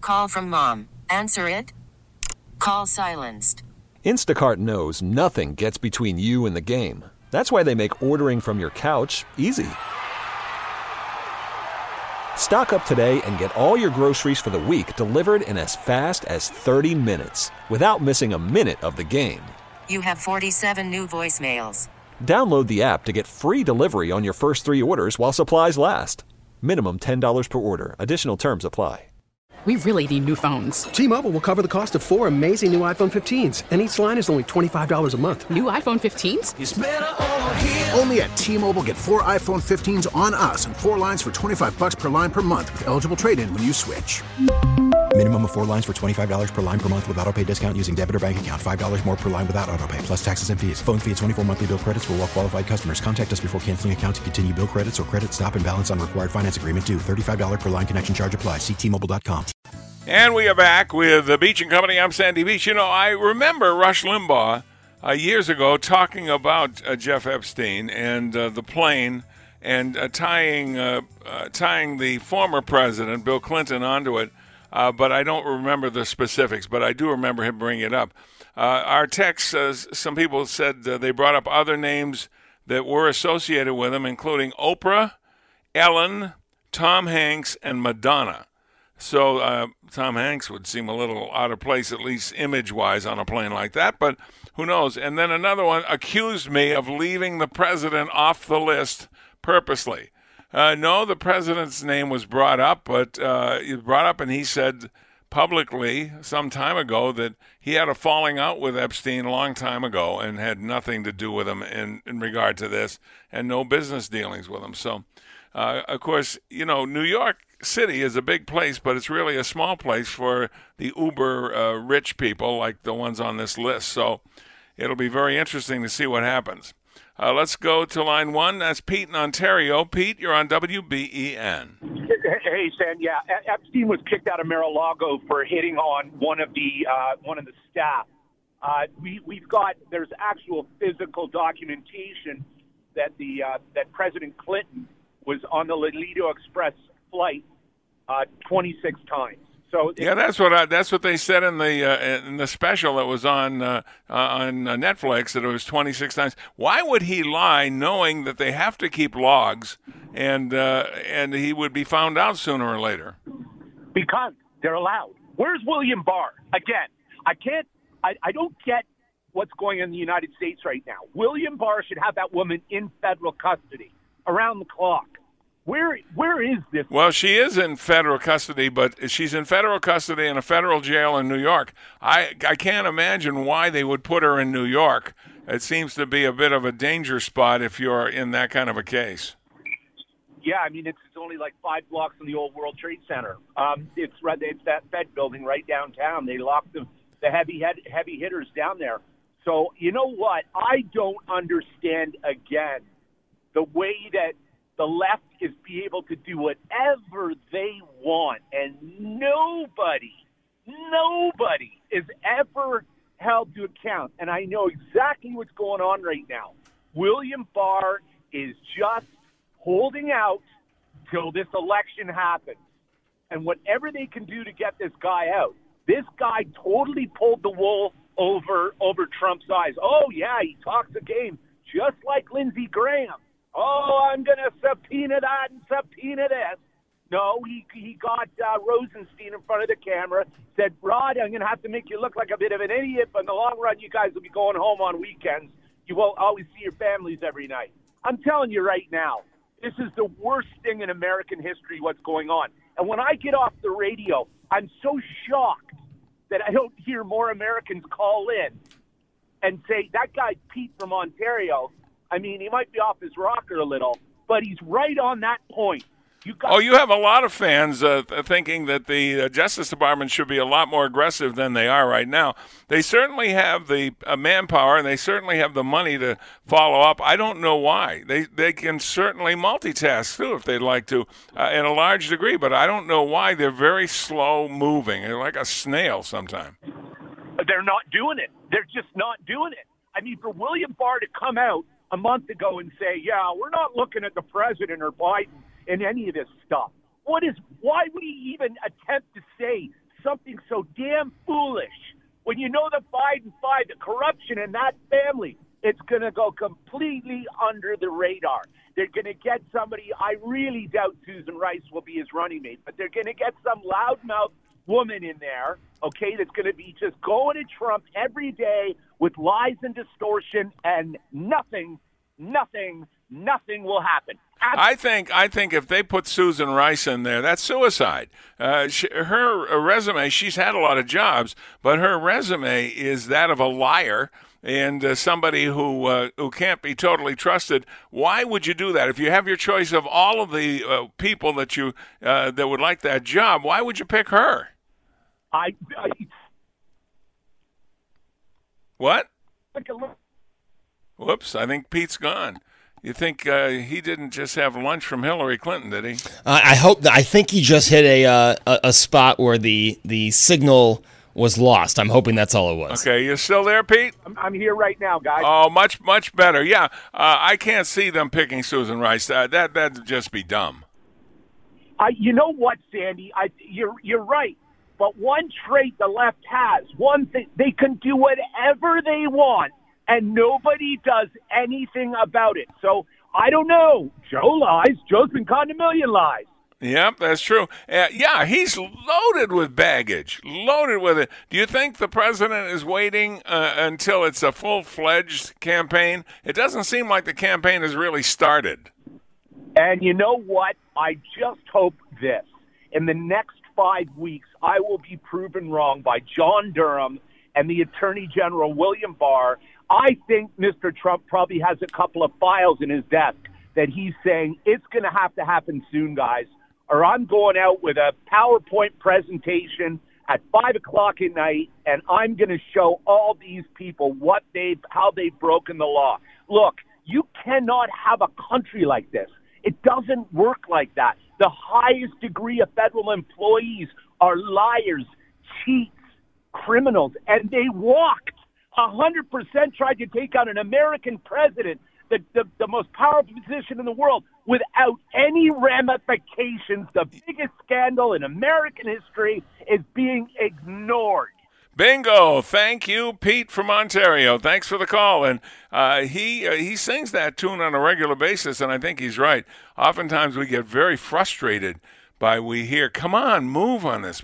Call from mom. Answer it. Call silenced. Instacart knows nothing gets between you and the game. That's why they make ordering from your couch easy. Stock up today and get all your groceries for the week delivered in as fast as 30 minutes without missing a minute of the game. You have 47 new voicemails. Download the app to get free delivery on your first 3 orders while supplies last. Minimum $10 per order. Additional terms apply. We really need new phones. T-Mobile will cover the cost of 4 amazing new iPhone 15s, and each line is only $25 a month. New iPhone 15s? It's better over here. Only at T-Mobile, get 4 iPhone 15s on us and 4 lines for $25 per line per month with eligible trade-in when you switch. Minimum of 4 lines for $25 per line per month with autopay discount using debit or bank account. $5 more per line without autopay, plus taxes and fees. Phone fee at 24 monthly bill credits for well-qualified customers. Contact us before canceling account to continue bill credits or credit stop and balance on required finance agreement due. $35 per line connection charge applies. See T-Mobile.com. And we are back with the Beach and Company. I'm Sandy Beach. You know, I remember Rush Limbaugh years ago talking about Jeff Epstein and the plane and tying the former president, Bill Clinton, onto it. But I don't remember the specifics, but I do remember him bringing it up. Our text, some people said they brought up other names that were associated with him, including Oprah, Ellen, Tom Hanks, and Madonna. So Tom Hanks would seem a little out of place, at least image-wise, on a plane like that, but who knows? And then another one accused me of leaving the president off the list purposely. No, the president's name was brought up, but and he said publicly some time ago that he had a falling out with Epstein a long time ago and had nothing to do with him in regard to this and no business dealings with him. So, of course, you know, New York City is a big place, but it's really a small place for the uber rich people like the ones on this list. So it'll be very interesting to see what happens. Let's go to line 1. That's Pete in Ontario. Pete, you're on WBEN. Hey, Stan. Yeah, Epstein was kicked out of Mar-a-Lago for hitting on one of the staff. There's actual physical documentation that that President Clinton was on the Lido Express flight 26 times. So yeah, that's what they said in the special that was on Netflix, that it was 26 times. Why would he lie, knowing that they have to keep logs, and he would be found out sooner or later? Because they're allowed. Where's William Barr? Again, I don't get what's going on in the United States right now. William Barr should have that woman in federal custody around the clock. Where is this? Well, she is in federal custody, but she's in federal custody in a federal jail in New York. I can't imagine why they would put her in New York. It seems to be a bit of a danger spot if you're in that kind of a case. Yeah, I mean, it's only like 5 blocks from the old World Trade Center. It's that Fed building right downtown. They locked the heavy hitters down there. So you know what? I don't understand, again, the way that the left is be able to do whatever they want, and nobody is ever held to account. And I know exactly what's going on right now. William Barr is just holding out till this election happens. And whatever they can do to get this guy out, this guy totally pulled the wool over Trump's eyes. Oh, yeah, he talks a game, just like Lindsey Graham. Oh, I'm going to subpoena that and subpoena this. No, he got Rosenstein in front of the camera, said, Rod, I'm going to have to make you look like a bit of an idiot, but in the long run, you guys will be going home on weekends. You won't always see your families every night. I'm telling you right now, this is the worst thing in American history, what's going on. And when I get off the radio, I'm so shocked that I don't hear more Americans call in and say, that guy Pete from Ontario, I mean, he might be off his rocker a little, but he's right on that point. You have a lot of fans thinking that the Justice Department should be a lot more aggressive than they are right now. They certainly have the manpower, and they certainly have the money to follow up. I don't know why. They can certainly multitask, too, if they'd like to, in a large degree, but I don't know why. They're very slow moving. They're like a snail sometimes. They're not doing it. They're just not doing it. I mean, for William Barr to come out a month ago and say, yeah, we're not looking at the president or Biden in any of this stuff. Why would he even attempt to say damn foolish. When you know the Biden five, the corruption in that family, it's going to go completely under the radar. They're going to get somebody, I really doubt Susan Rice will be his running mate, but they're going to get some loudmouth woman in there, okay, that's going to be just going to Trump every day with lies and distortion, and nothing will happen. I think if they put Susan Rice in there, that's suicide. Her resume, she's had a lot of jobs, but her resume is that of a liar and somebody who can't be totally trusted. Why would you do that? If you have your choice of all of the people that you that would like that job, why would you pick her? What? Whoops, I think Pete's gone. You think he didn't just have lunch from Hillary Clinton, did he? I think he just hit a spot where the signal was lost. I'm hoping that's all it was. Okay, you still there, Pete? I'm here right now, guys. Oh, much better. Yeah, I can't see them picking Susan Rice. That'd just be dumb. You know what, Sandy? You're right. But one trait the left has, one thing, they can do whatever they want, and nobody does anything about it. So, I don't know. Joe lies. Joe's been caught in a million lies. Yep, that's true. Yeah, he's loaded with baggage, loaded with it. Do you think the president is waiting until it's a full-fledged campaign? It doesn't seem like the campaign has really started. And you know what? I just hope this. In the next 5 weeks, I will be proven wrong by John Durham and the Attorney General, William Barr. I think Mr. Trump probably has a couple of files in his desk that he's saying it's going to happen soon, guys, or I'm going out with a PowerPoint presentation at 5 o'clock at night, and I'm going to show all these people how they've broken the law. Look, you cannot have a country like this. It doesn't work like that. The highest degree of federal employees are liars, cheats, criminals, and they walked 100% tried to take out an American president, the most powerful position in the world, without any ramifications. The biggest scandal in American history is being ignored. Bingo. Thank you, Pete from Ontario. Thanks for the call. And he sings that tune on a regular basis, and I think he's right. Oftentimes we get very frustrated we hear, come on, move on this.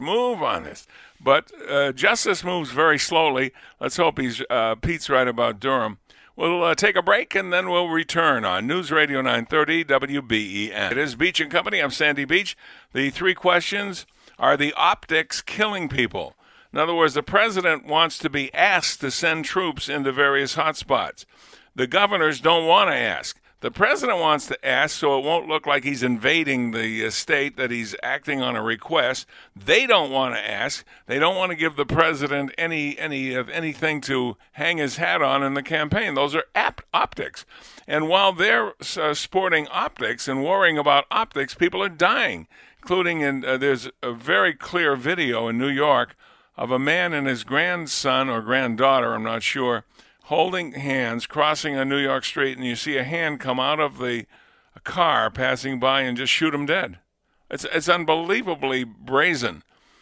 But justice moves very slowly. Let's hope Pete's right about Durham. We'll take a break, and then we'll return on News Radio 930 WBEN. It is Beach and Company. I'm Sandy Beach. The three questions are the optics killing people. In other words, the president wants to be asked to send troops into various hotspots. The governors don't want to ask. The president wants to ask so it won't look like he's invading the state, that he's acting on a request. They don't want to ask. They don't want to give the president anything to hang his hat on in the campaign. Those are optics. And while they're sporting optics and worrying about optics, people are dying, including there's a very clear video in New York of a man and his grandson or granddaughter, I'm not sure, holding hands, crossing a New York street, and you see a hand come out of a car passing by and just shoot him dead. It's unbelievably brazen.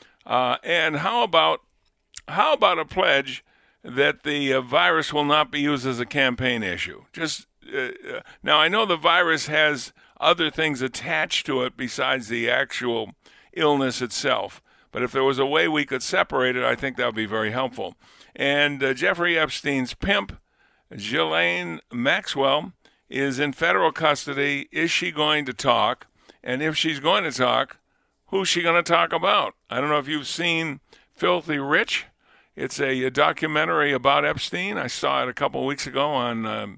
And how about a pledge that the virus will not be used as a campaign issue? Now, I know the virus has other things attached to it besides the actual illness itself, but if there was a way we could separate it, I think that would be very helpful. And Jeffrey Epstein's pimp, Ghislaine Maxwell, is in federal custody. Is she going to talk? And if she's going to talk, who's she going to talk about? I don't know if you've seen Filthy Rich. It's a documentary about Epstein. I saw it a couple of weeks ago on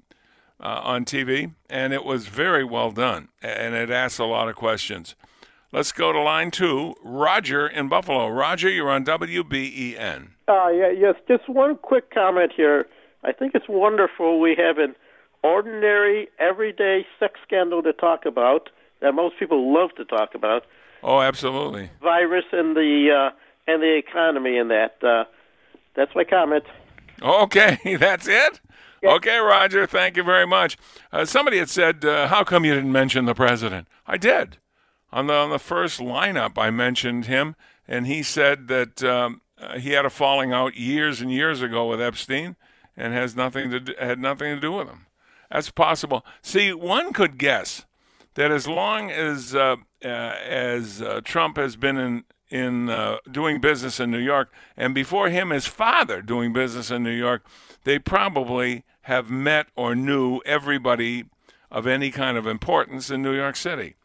TV, and it was very well done, and it asks a lot of questions. Let's go to line 2, Roger in Buffalo. Roger, you're on WBEN. Yes, just one quick comment here. I think it's wonderful we have an ordinary, everyday sex scandal to talk about that most people love to talk about. Oh, absolutely. Virus and the economy and that. That's my comment. Okay, that's it? Yes. Okay, Roger, thank you very much. Somebody had said, how come you didn't mention the president? I did. On the first lineup, I mentioned him, and he said that he had a falling out years and years ago with Epstein, and had nothing to do with him. That's possible. See, one could guess that as long as Trump has been in doing business in New York, and before him, his father doing business in New York, they probably have met or knew everybody of any kind of importance in New York City.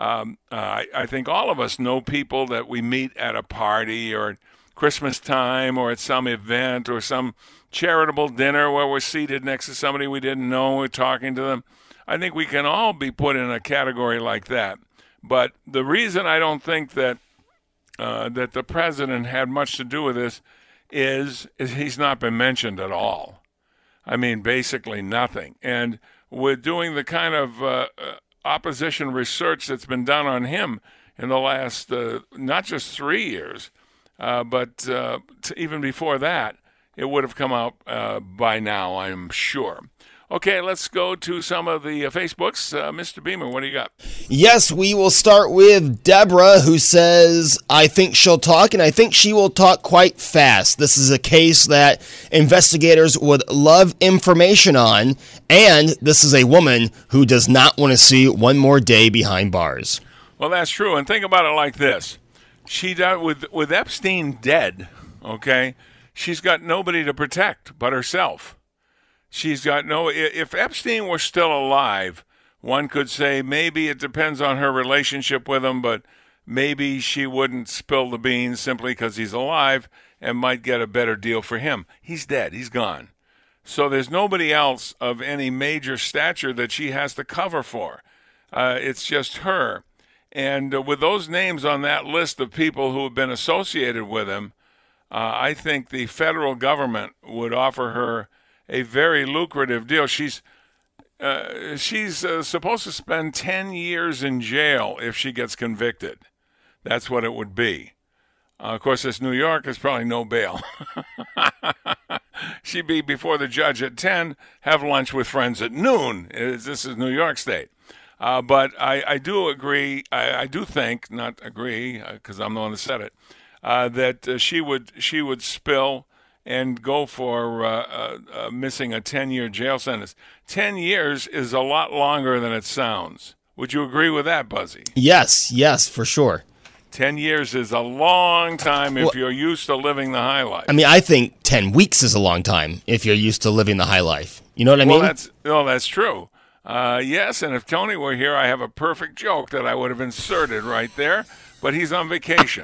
I think all of us know people that we meet at a party or at Christmas time or at some event or some charitable dinner where we're seated next to somebody we didn't know, we're talking to them. I think we can all be put in a category like that. But the reason I don't think that that the president had much to do with this is he's not been mentioned at all. I mean, basically nothing. And we're doing the kind of opposition research that's been done on him in the last not just 3 years, but even before that, it would have come out by now, I'm sure. Okay, let's go to some of the Facebooks. Mr. Beamer, what do you got? Yes, we will start with Deborah, who says, I think she'll talk, and I think she will talk quite fast. This is a case that investigators would love information on, and this is a woman who does not want to see one more day behind bars. Well, that's true, and think about it like this. She died with Epstein dead, okay? She's got nobody to protect but herself. She's got if Epstein were still alive, one could say maybe it depends on her relationship with him, but maybe she wouldn't spill the beans simply because he's alive and might get a better deal for him. He's dead. He's gone. So there's nobody else of any major stature that she has to cover for. It's just her. And with those names on that list of people who have been associated with him, I think the federal government would offer her a very lucrative deal. She's supposed to spend 10 years in jail if she gets convicted. That's what it would be. Of course, this New York is probably no bail. She'd be before the judge at 10, have lunch with friends at noon. This is New York State. But I do agree, I do think, not agree, because I'm the one that said it, that she would spill and go for missing a 10-year jail sentence. 10 years is a lot longer than it sounds. Would you agree with that, Buzzy? Yes, for sure. 10 years is a long time if you're used to living the high life. I mean, I think 10 weeks is a long time if you're used to living the high life. You know what I mean? That's true. Yes, and if Tony were here, I have a perfect joke that I would have inserted right there, but he's on vacation.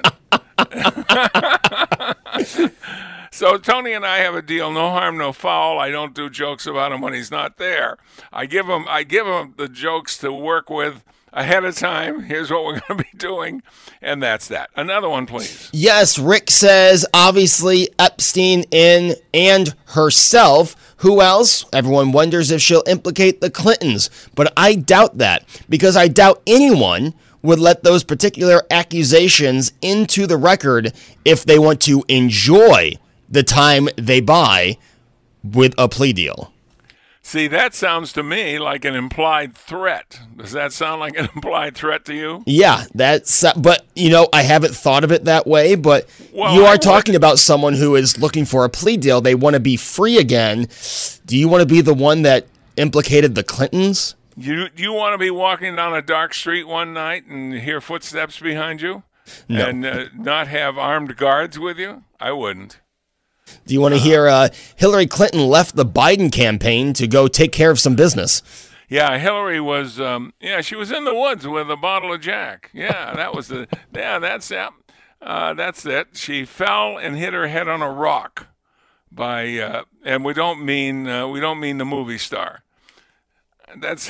So Tony and I have a deal, no harm, no foul. I don't do jokes about him when he's not there. I give him the jokes to work with ahead of time. Here's what we're going to be doing, and that's that. Another one, please. Yes, Rick says, obviously, Epstein and herself. Who else? Everyone wonders if she'll implicate the Clintons, but I doubt that, because I doubt anyone would let those particular accusations into the record if they want to enjoy the time they buy with a plea deal. See, that sounds to me like an implied threat. Does that sound like an implied threat to you? Yeah, but, I haven't thought of it that way, but you are talking about someone who is looking for a plea deal. They want to be free again. Do you want to be the one that implicated the Clintons? You want to be walking down a dark street one night and hear footsteps behind you? No. And not have armed guards with you? I wouldn't. Do you want to hear Hillary Clinton left the Biden campaign to go take care of some business? Yeah, Hillary was, she was in the woods with a bottle of Jack. Yeah, that's it. That's it. She fell and hit her head on a rock and we don't mean the movie star. That's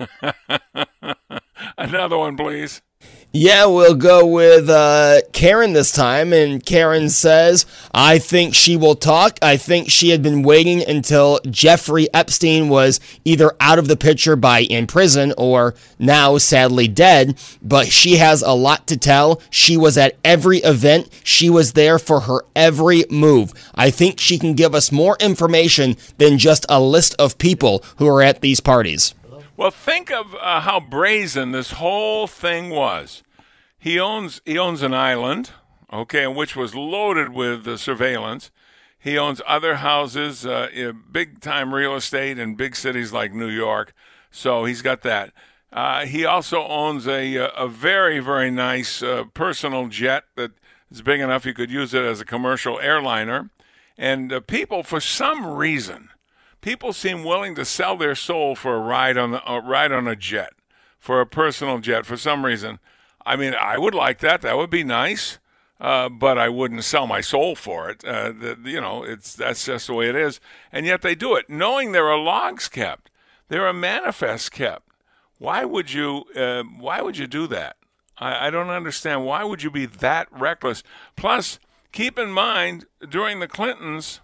another one, please. Yeah, we'll go with Karen this time, and Karen says, I think she will talk. I think she had been waiting until Jeffrey Epstein was either out of the picture in prison or now sadly dead, but she has a lot to tell. She was at every event. She was there for her every move. I think she can give us more information than just a list of people who are at these parties. Well, think of how brazen this whole thing was. He owns an island, okay, and which was loaded with surveillance. He owns other houses, big-time real estate in big cities like New York, so he's got that. He also owns a very, very nice personal jet that is big enough you could use it as a commercial airliner. And people, for some reason, people seem willing to sell their soul for a ride on a jet, for a personal jet, for some reason. I mean, I would like that. That would be nice. But I wouldn't sell my soul for it. That's just the way it is. And yet they do it, knowing there are logs kept, there are manifests kept. Why would you do that? I don't understand. Why would you be that reckless? Plus, keep in mind, during the Clintons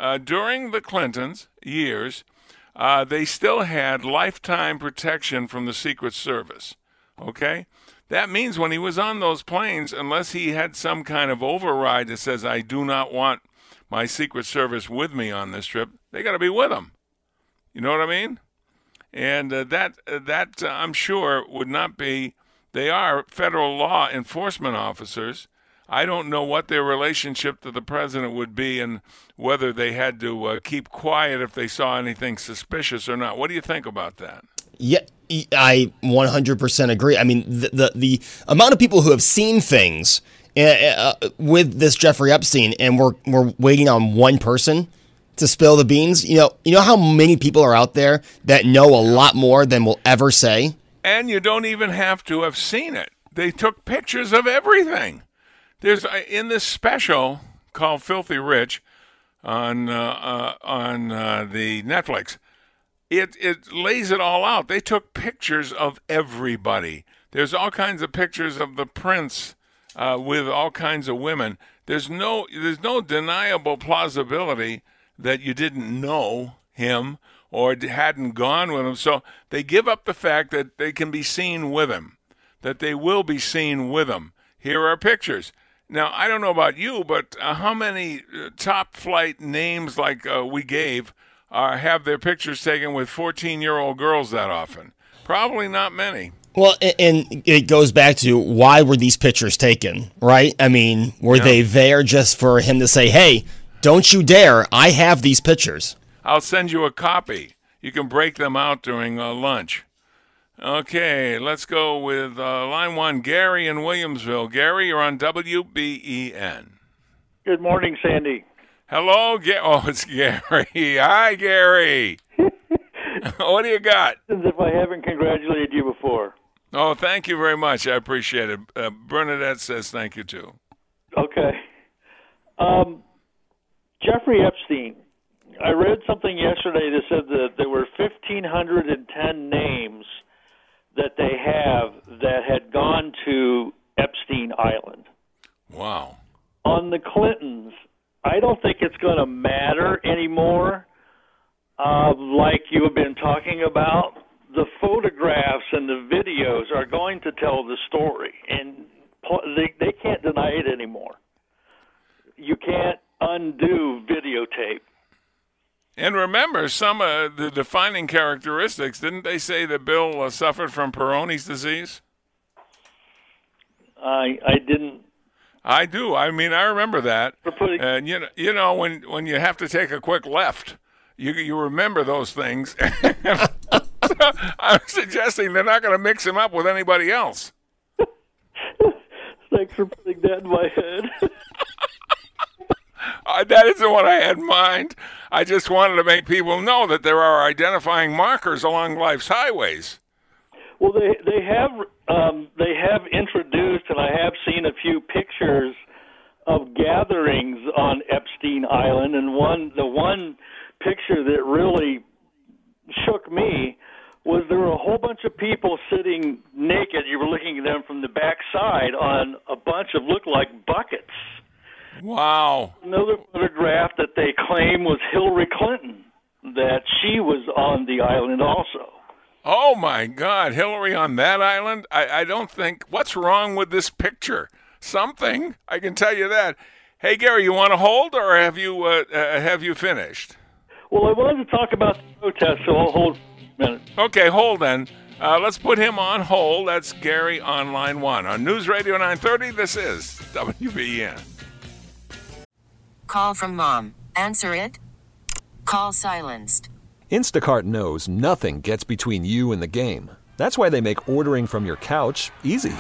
years, they still had lifetime protection from the Secret Service. Okay? That means when he was on those planes, unless he had some kind of override that says, I do not want my Secret Service with me on this trip, they got to be with him. You know what I mean? And that I'm sure would not be, they are federal law enforcement officers. I don't know what their relationship to the president would be and whether they had to keep quiet if they saw anything suspicious or not. What do you think about that? Yeah, I 100% agree. I mean, the amount of people who have seen things with this Jeffrey Epstein, and we're waiting on one person to spill the beans. You know how many people are out there that know a lot more than we'll ever say? And you don't even have to have seen it. They took pictures of everything. There's in this special called Filthy Rich on the Netflix. It lays it all out. They took pictures of everybody. There's all kinds of pictures of the prince with all kinds of women. There's no deniable plausibility that you didn't know him or hadn't gone with him. So they give up the fact that they can be seen with him, that they will be seen with him. Here are pictures. Now, I don't know about you, but how many top flight names like we gave have their pictures taken with 14-year-old girls that often? Probably not many. Well, and it goes back to why were these pictures taken, right? I mean, were they there just for him to say, hey, don't you dare, I have these pictures? I'll send you a copy. You can break them out during lunch. Okay, let's go with line one, Gary in Williamsville. Gary, you're on WBEN. Good morning, Sandy. Hello, it's Gary. Hi, Gary. What do you got? As if I haven't congratulated you before. Oh, thank you very much. I appreciate it. Bernadette says thank you, too. Okay. Jeffrey Epstein. I read something yesterday that said that there were 1,510 names that they have that had gone to Epstein Island. Wow. On the Clintons, I don't think it's going to matter anymore, like you have been talking about. The photographs and the videos are going to tell the story, and they can't deny it anymore. You can't undo videotape. And remember, some of the defining characteristics, didn't they say that Bill suffered from Peyronie's disease? I didn't. I do. I mean, I remember that. And you know, when you have to take a quick left, you remember those things. So I'm suggesting they're not going to mix him up with anybody else. Thanks for putting that in my head. That isn't what I had in mind. I just wanted to make people know that there are identifying markers along life's highways. Well, they have introduced, and I have seen a few pictures of gatherings on Epstein Island, and the one picture that really shook me was there were a whole bunch of people sitting naked. You were looking at them from the backside on a bunch of looked like buckets. Wow. Another photograph that they claim was Hillary Clinton, that she was on the island also. Oh, my God. Hillary on that island? I don't think. What's wrong with this picture? Something. I can tell you that. Hey, Gary, you want to hold, or have you finished? Well, I wanted to talk about the protest, so I'll hold for a minute. Okay, hold then. Let's put him on hold. That's Gary on line 1. On News Radio 930, this is WBEN. Call from mom. Answer it. Call silenced. Instacart knows nothing gets between you and the game. That's why they make ordering from your couch easy.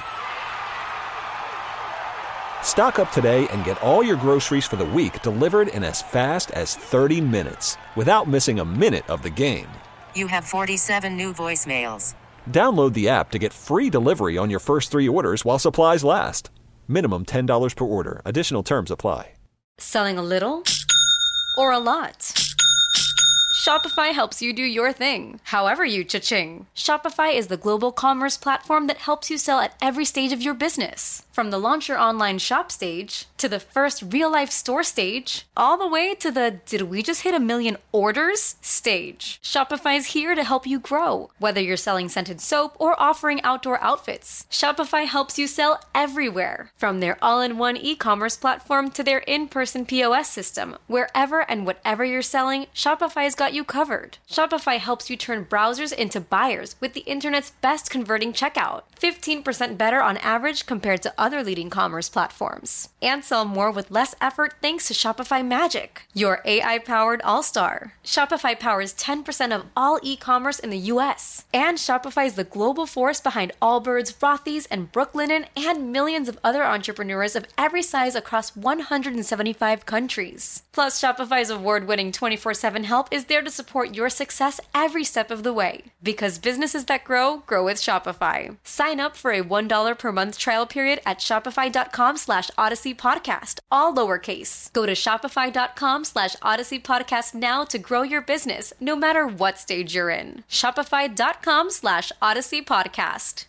Stock up today and get all your groceries for the week delivered in as fast as 30 minutes without missing a minute of the game. You have 47 new voicemails. Download the app to get free delivery on your first 3 orders while supplies last. Minimum $10 per order. Additional terms apply. Selling a little or a lot? Shopify helps you do your thing, however you cha-ching. Shopify is the global commerce platform that helps you sell at every stage of your business. From the launch your online shop stage, to the first real-life store stage, all the way to the did we just hit 1 million orders stage. Shopify's here to help you grow. Whether you're selling scented soap or offering outdoor outfits, Shopify helps you sell everywhere. From their all-in-one e-commerce platform to their in-person POS system, wherever and whatever you're selling, Shopify's got you covered. Shopify helps you turn browsers into buyers with the internet's best converting checkout. 15% better on average compared to other leading commerce platforms. And sell more with less effort thanks to Shopify Magic, your AI-powered all-star. Shopify powers 10% of all e-commerce in the U.S. And Shopify is the global force behind Allbirds, Rothy's, and Brooklinen, and millions of other entrepreneurs of every size across 175 countries. Plus, Shopify's award-winning 24/7 help is there to support your success every step of the way. Because businesses that grow, grow with Shopify. Sign up for a $1 per month trial period at shopify.com/Odyssey Podcast, all lowercase. Go to shopify.com/Odyssey Podcast now to grow your business, no matter what stage you're in. Shopify.com/Odyssey Podcast.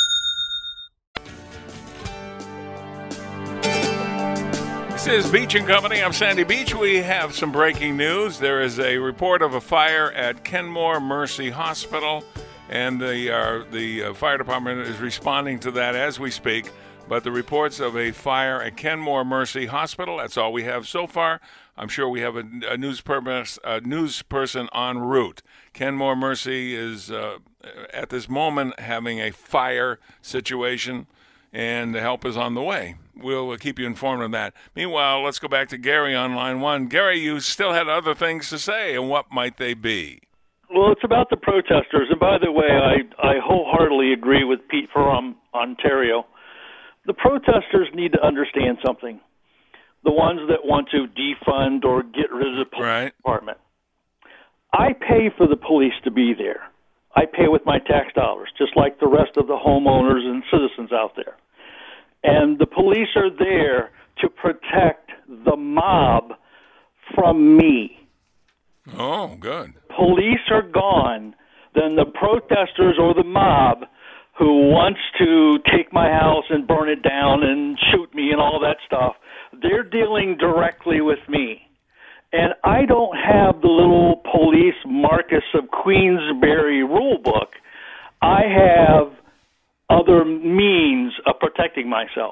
This is Beach and Company. I'm Sandy Beach. We have some breaking news. There is a report of a fire at Kenmore Mercy Hospital, and the fire department is responding to that as we speak. But the reports of a fire at Kenmore Mercy Hospital, that's all we have so far. I'm sure we have a news person en route. Kenmore Mercy is, at this moment, having a fire situation, and help is on the way. We'll keep you informed of that. Meanwhile, let's go back to Gary on line 1. Gary, you still had other things to say, and what might they be? Well, it's about the protesters. And by the way, I wholeheartedly agree with Pete from Ontario. The protesters need to understand something. The ones that want to defund or get rid of the police department. I pay for the police to be there. I pay with my tax dollars, just like the rest of the homeowners and citizens out there. And the police are there to protect the mob from me. Oh, good. Police are gone, then the protesters or the mob who wants to take my house and burn it down and shoot me and all that stuff, they're dealing directly with me. And I don't have the little police Marcus of Queensberry rule book. I have other means of protecting myself.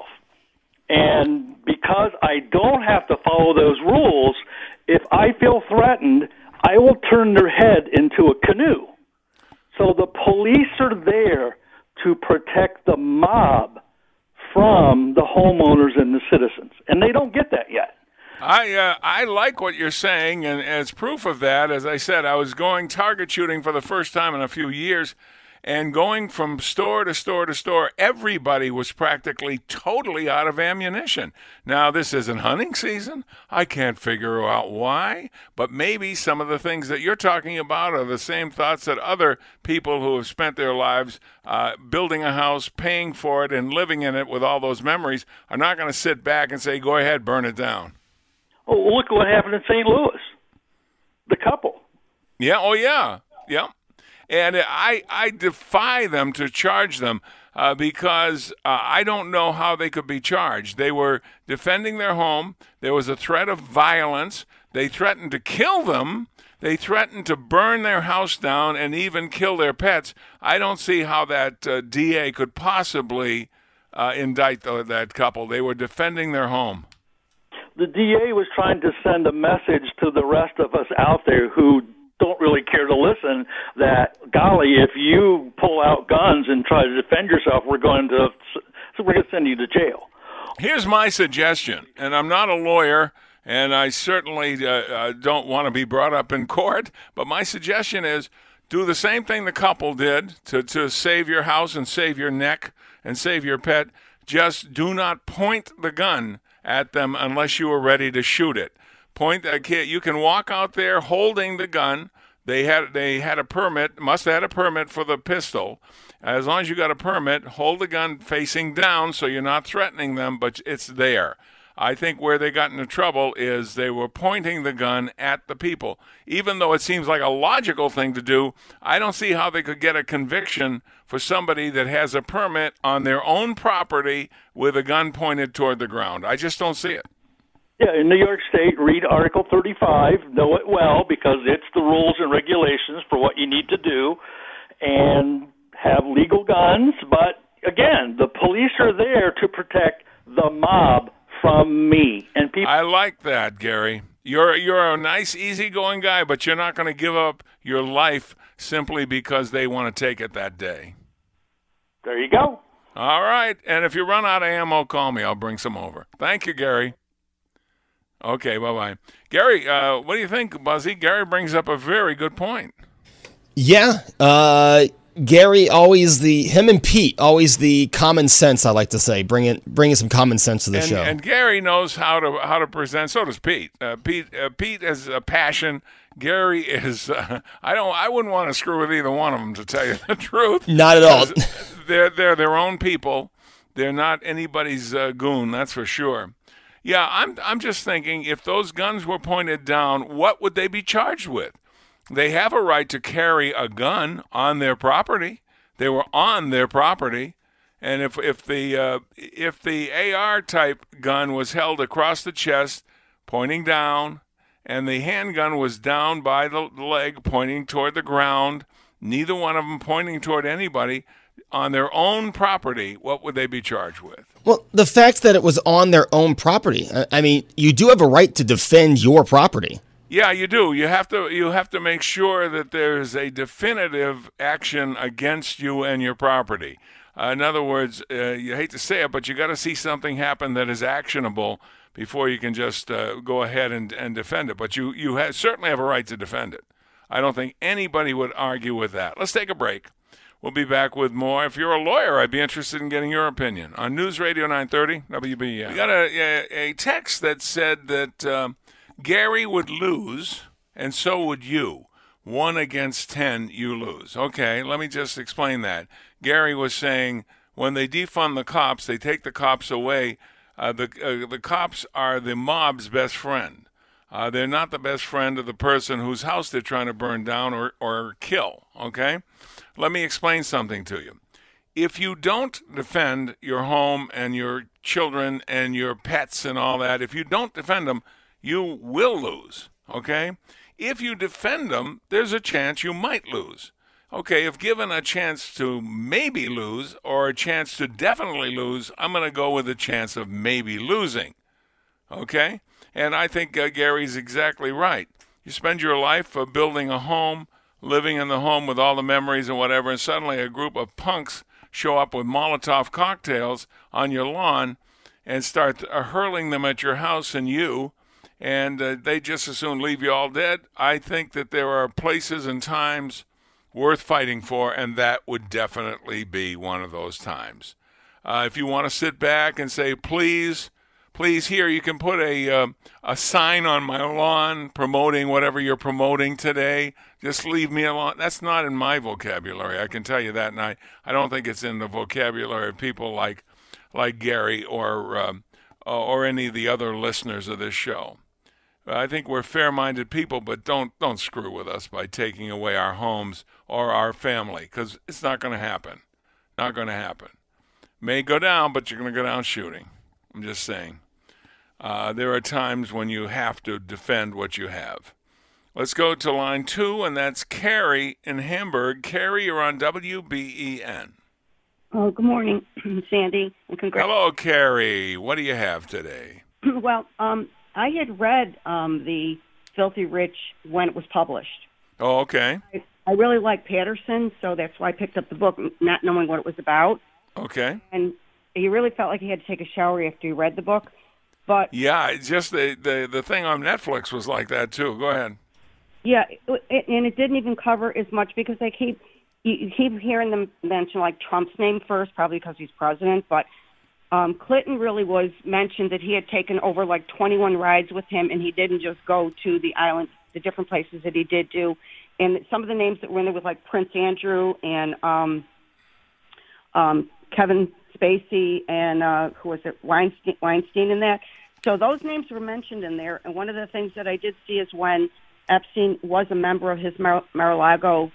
And because I don't have to follow those rules, if I feel threatened, I will turn their head into a canoe. So the police are there to protect the mob from the homeowners and the citizens. And they don't get that yet. I like what you're saying, and as proof of that, as I said, I was going target shooting for the first time in a few years, and going from store to store to store, everybody was practically totally out of ammunition. Now, this isn't hunting season. I can't figure out why, but maybe some of the things that you're talking about are the same thoughts that other people who have spent their lives building a house, paying for it, and living in it with all those memories are not going to sit back and say, go ahead, burn it down. Oh, look what happened in St. Louis. The couple. Yeah, oh yeah, yeah. And I defy them to charge them because I don't know how they could be charged. They were defending their home. There was a threat of violence. They threatened to kill them. They threatened to burn their house down and even kill their pets. I don't see how that DA could possibly indict that couple. They were defending their home. The DA was trying to send a message to the rest of us out there who don't really care to listen that, golly, if you pull out guns and try to defend yourself, we're going to send you to jail. Here's my suggestion, and I'm not a lawyer, and I certainly don't want to be brought up in court, but my suggestion is do the same thing the couple did to save your house and save your neck and save your pet. Just do not point the gun at them unless you are ready to shoot it. Point that kid. You can walk out there holding the gun. They had a permit, must have had a permit for the pistol. As long as you got a permit, hold the gun facing down so you're not threatening them, but it's there. I think where they got into trouble is they were pointing the gun at the people. Even though it seems like a logical thing to do, I don't see how they could get a conviction for somebody that has a permit on their own property with a gun pointed toward the ground. I just don't see it. Yeah, in New York State, read Article 35, know it well, because it's the rules and regulations for what you need to do, and have legal guns. But, again, the police are there to protect the mob from me. And people. I like that, Gary. You're a nice, easygoing guy, but you're not going to give up your life simply because they want to take it that day. There you go. All right, and if you run out of ammo, call me. I'll bring some over. Thank you, Gary. Okay, bye-bye. Gary, what do you think, Buzzy? Gary brings up a very good point. Yeah, Gary, him and Pete, always the common sense, I like to say, bringing some common sense to the show. And Gary knows how to present. So does Pete. Pete has a passion. Gary is. I wouldn't want to screw with either one of them, to tell you the truth. Not at all. They're their own people. They're not anybody's goon. That's for sure. Yeah, I'm just thinking, if those guns were pointed down, what would they be charged with? They have a right to carry a gun on their property. They were on their property, and if the AR type gun was held across the chest, pointing down, and the handgun was down by the leg, pointing toward the ground, neither one of them pointing toward anybody, on their own property, what would they be charged with? Well, the fact that it was on their own property, I mean, you do have a right to defend your property. Yeah, you do. You have to make sure that there's a definitive action against you and your property. In other words, you hate to say it, but you got to see something happen that is actionable before you can just go ahead and defend it. But you certainly have a right to defend it. I don't think anybody would argue with that. Let's take a break. We'll be back with more. If you're a lawyer, I'd be interested in getting your opinion. On News Radio 930, WBEN. We got a text that said that Gary would lose, and so would you. 1 against 10, you lose. Okay, let me just explain that. Gary was saying when they defund the cops, they take the cops away. The cops are the mob's best friend. They're not the best friend of the person whose house they're trying to burn down or kill, okay? Let me explain something to you. If you don't defend your home and your children and your pets and all that, if you don't defend them, you will lose, okay? If you defend them, there's a chance you might lose. Okay, if given a chance to maybe lose or a chance to definitely lose, I'm going to go with a chance of maybe losing, okay? And I think Gary's exactly right. You spend your life building a home, living in the home with all the memories and whatever, and suddenly a group of punks show up with Molotov cocktails on your lawn and start hurling them at your house and you, and they just as soon leave you all dead. I think that there are places and times worth fighting for, and that would definitely be one of those times. If you want to sit back and say, please, here, you can put a sign on my lawn promoting whatever you're promoting today. Just leave me alone. That's not in my vocabulary, I can tell you that. And I don't think it's in the vocabulary of people like Gary or any of the other listeners of this show. I think we're fair-minded people, but don't screw with us by taking away our homes or our family, because it's not going to happen. Not going to happen. May go down, but you're going to go down shooting. I'm just saying. There are times when you have to defend what you have. Let's go to line 2, and that's Carrie in Hamburg. Carrie, you're on WBEN. Oh, good morning, Sandy, and congrats. Hello, Carrie. What do you have today? Well, I had read the Filthy Rich when it was published, Oh, okay. I really like Patterson, so that's why I picked up the book, not knowing what it was about. Okay. And he really felt like he had to take a shower after he read the book. But yeah, it's just the thing on Netflix was like that too. Go ahead. Yeah, and it didn't even cover as much because you keep hearing them mention like Trump's name first, probably because he's president. But Clinton really was mentioned that he had taken over like 21 rides with him, and he didn't just go to the island, the different places that he did do. And some of the names that were in there was like Prince Andrew and Kevin Spacey and who was it, Weinstein in that. So those names were mentioned in there. And one of the things that I did see is when Epstein was a member of his Mar-a-Lago.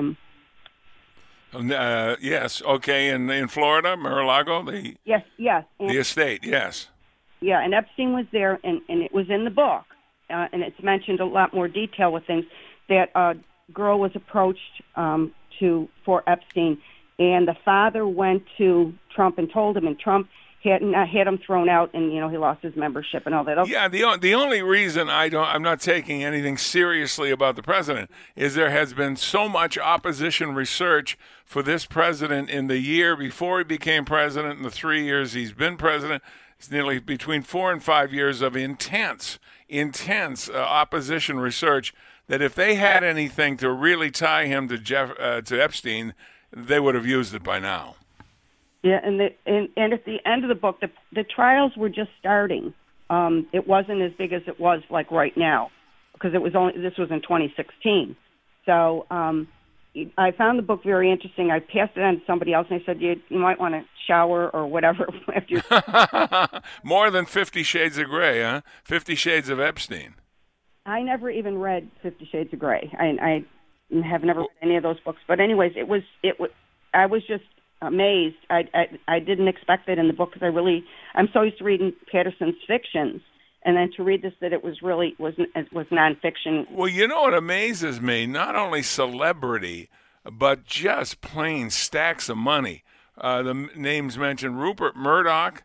Yes, okay, in Florida, Mar-a-Lago, yes, the estate, yes. Yeah, and Epstein was there, and it was in the book, and it's mentioned a lot more detail with things that a girl was approached for Epstein, and the father went to Trump and told him, and Trump had him thrown out, and he lost his membership and all that. Yeah, the only reason I'm not taking anything seriously about the president is there has been so much opposition research for this president in the year before he became president and the 3 years he's been president. It's nearly between 4 and 5 years of intense opposition research that if they had anything to really tie him to Epstein, they would have used it by now. Yeah, and at the end of the book, the trials were just starting. It wasn't as big as it was like right now, because this was in 2016. So I found the book very interesting. I passed it on to somebody else, and I said, you might want to shower or whatever after. More than 50 Shades of Grey, huh? 50 Shades of Epstein. I never even read 50 Shades of Grey. I have never read any of those books. But anyways, I was just amazed. I didn't expect that in the book because I'm so used to reading Patterson's fictions, and then to read this that it was nonfiction. Well, you know what amazes me? Not only celebrity, but just plain stacks of money. The names mentioned: Rupert Murdoch,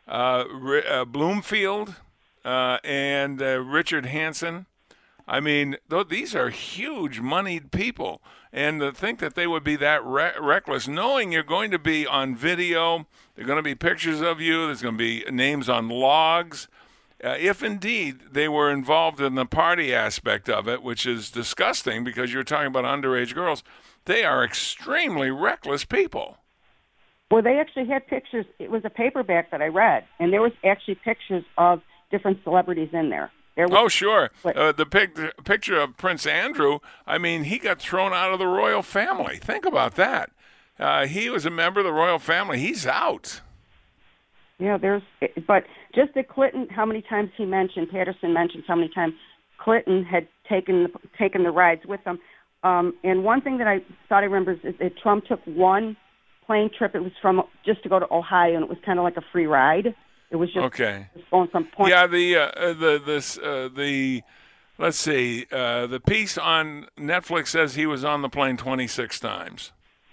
Bloomfield, and Richard Hansen. I mean, these are huge moneyed people. And to think that they would be that reckless, knowing you're going to be on video, there are going to be pictures of you, there's going to be names on logs. If indeed they were involved in the party aspect of it, which is disgusting because you're talking about underage girls, they are extremely reckless people. Well, they actually had pictures. It was a paperback that I read, and there was actually pictures of different celebrities in there. Oh, sure. The picture of Prince Andrew, I mean, he got thrown out of the royal family. Think about that. He was a member of the royal family. He's out. Yeah, but just that Clinton, how many times Patterson mentions how many times Clinton had taken the rides with them. And one thing that I thought I remember is that Trump took one plane trip. It was just to go to Ohio, and it was kind of like a free ride. It was just going from point. Yeah, let's see. The piece on Netflix says he was on the plane 26 times.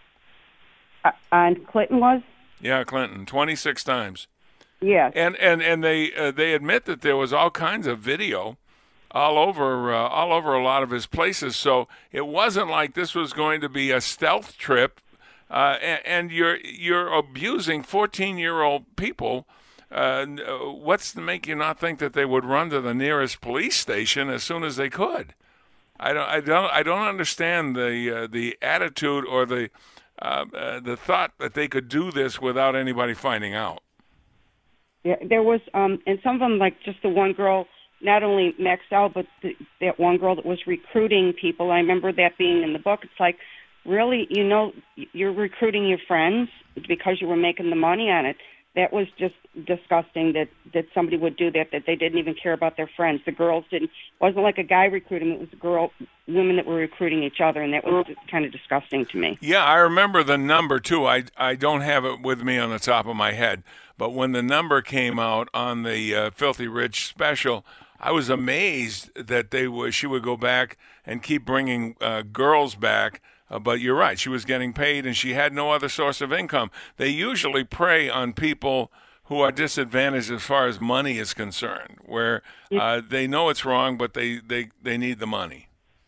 And Clinton was? Yeah, Clinton 26 times. Yeah. And they admit that there was all kinds of video all over a lot of his places. So it wasn't like this was going to be a stealth trip. And you're abusing 14-year-old people. What's to make you not think that they would run to the nearest police station as soon as they could? I don't understand the attitude or the thought that they could do this without anybody finding out. Yeah, there was, and some of them, like just the one girl, not only Maxell, but that one girl that was recruiting people. I remember that being in the book. It's like, really, you're recruiting your friends because you were making the money on it. That was just disgusting that somebody would do that they didn't even care about their friends. The girls didn't. It wasn't like a guy recruiting. It was women that were recruiting each other, and that was kind of disgusting to me. Yeah, I remember the number, too. I don't have it with me on the top of my head. But when the number came out on the Filthy Rich special, I was amazed that she would go back and keep bringing girls back. But you're right. She was getting paid, and she had no other source of income. They usually prey on people who are disadvantaged as far as money is concerned, where they know it's wrong, but they need the money.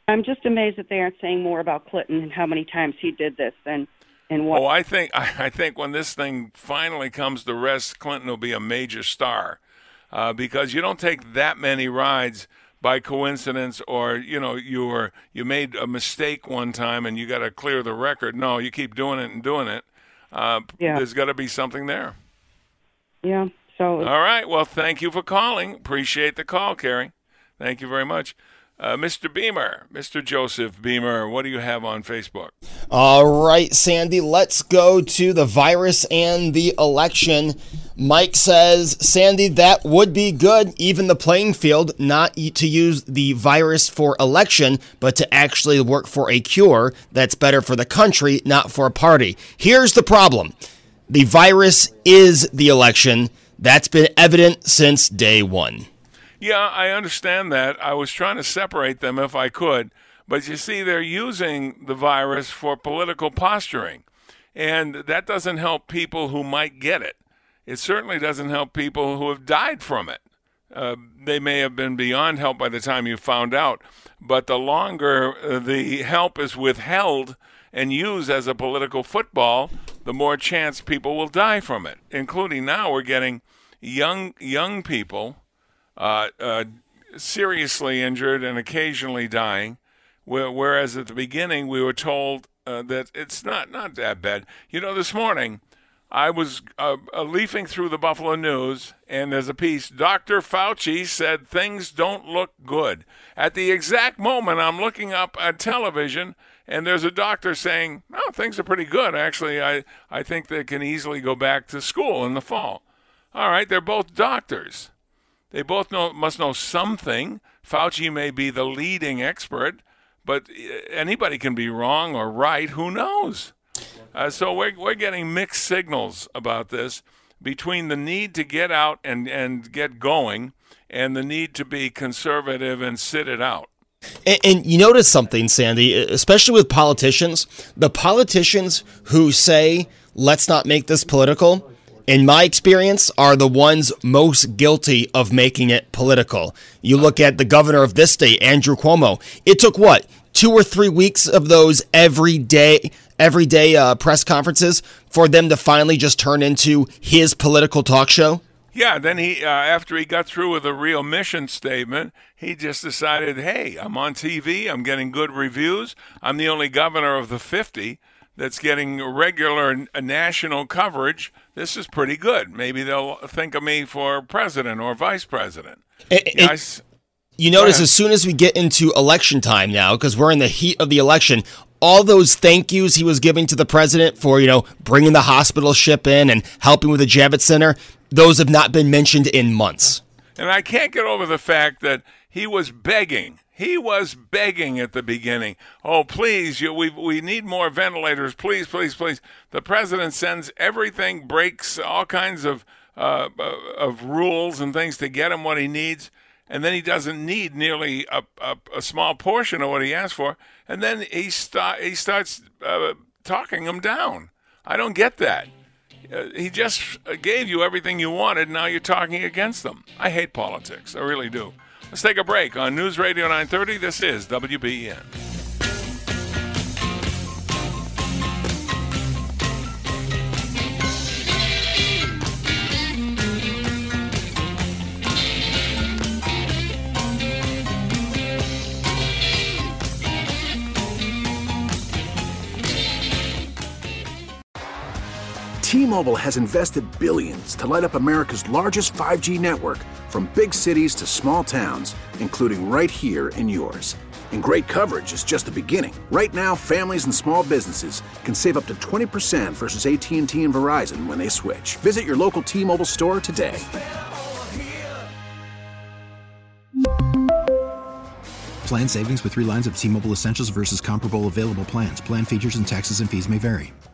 I'm just amazed that they aren't saying more about Clinton and how many times he did this and what. Oh, I think when this thing finally comes to rest, Clinton will be a major star, because you don't take that many rides by coincidence, or you made a mistake one time and you got to clear the record. No, you keep doing it and doing it. There's got to be something there. Yeah. So. All right. Well, thank you for calling. Appreciate the call, Carrie. Thank you very much. Mr. Beamer, Mr. Joseph Beamer, what do you have on Facebook? All right, Sandy, let's go to the virus and the election. Mike says, Sandy, that would be good, even the playing field, not to use the virus for election, but to actually work for a cure that's better for the country, not for a party. Here's the problem. The virus is the election. That's been evident since day one. Yeah, I understand that. I was trying to separate them if I could. But you see, they're using the virus for political posturing. And that doesn't help people who might get it. It certainly doesn't help people who have died from it. They may have been beyond help by the time you found out. But the longer the help is withheld and used as a political football, the more chance people will die from it. Including now we're getting young people seriously injured and occasionally dying, whereas at the beginning we were told that it's not that bad. This morning I was leafing through the Buffalo News, and there's a piece, Dr. Fauci said things don't look good. At the exact moment I'm looking up at television, and there's a doctor saying, oh, things are pretty good. Actually, I think they can easily go back to school in the fall. All right, they're both doctors. They both must know something. Fauci may be the leading expert, but anybody can be wrong or right. Who knows? So we're getting mixed signals about this between the need to get out and get going and the need to be conservative and sit it out. And you notice something, Sandy, especially with politicians, the politicians who say, let's not make this political, in my experience, are the ones most guilty of making it political. You look at the governor of this state, Andrew Cuomo. It took, 2 or 3 weeks of those everyday press conferences for them to finally just turn into his political talk show? Yeah, then he, after he got through with a real mission statement, he just decided, hey, I'm on TV, I'm getting good reviews, I'm the only governor of the 50 that's getting regular national coverage. This is pretty good. Maybe they'll think of me for president or vice president. You notice as soon as we get into election time now, because we're in the heat of the election, all those thank yous he was giving to the president for, bringing the hospital ship in and helping with the Javits Center, those have not been mentioned in months. And I can't get over the fact that he was begging. He was begging at the beginning. Oh, please, we need more ventilators. Please, please, please. The president sends everything, breaks all kinds of rules and things to get him what he needs. And then he doesn't need nearly a small portion of what he asked for. And then he starts talking him down. I don't get that. He just gave you everything you wanted. Now you're talking against them. I hate politics. I really do. Let's take a break on News Radio 930. This is WBEN. T-Mobile has invested billions to light up America's largest 5G network, from big cities to small towns, including right here in yours. And great coverage is just the beginning. Right now, families and small businesses can save up to 20% versus AT&T and Verizon when they switch. Visit your local T-Mobile store today. Plan savings with 3 lines of T-Mobile Essentials versus comparable available plans. Plan features and taxes and fees may vary.